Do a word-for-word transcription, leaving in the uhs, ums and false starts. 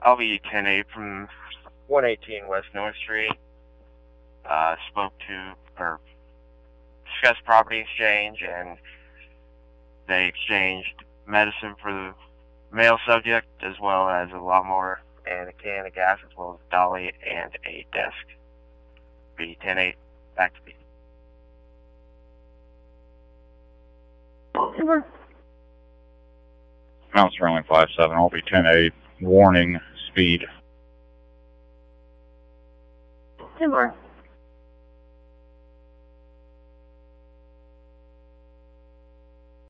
I'll be ten eight from one eighteen West North Street. Uh, spoke to, or discussed property exchange, and they exchanged medicine for the male subject, as well as a lawnmower and a can of gas, as well as a dolly and a desk. Be ten eight, back to me. Super. Mount Sterling five seven, I'll be ten eight, warning, speed. Super.